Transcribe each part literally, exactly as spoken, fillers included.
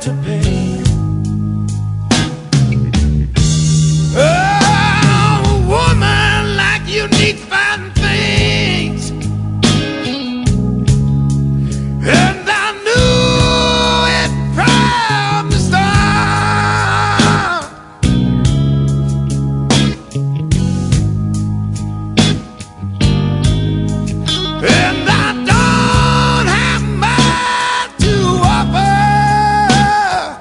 to pay. Oh, a woman like you needs fine things, and I knew it from the start. And I don't have much to offer,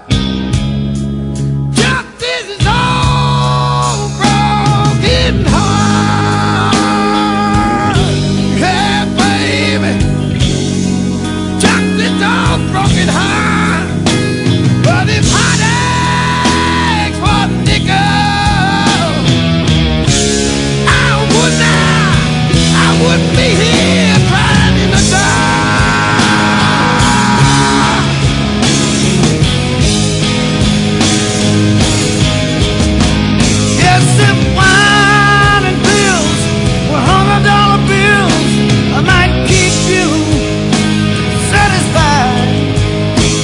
just this old broken heart. Yeah, baby, just this old broken heart. But if heartache's for a nickel, I would not, I wouldn't be here crying in the dark. Yes, if wine and pills were hundred dollar bills, I might keep you satisfied.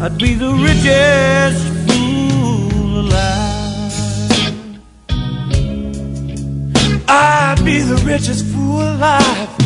I'd be the richest fool alive. I'd be the richest fool alive.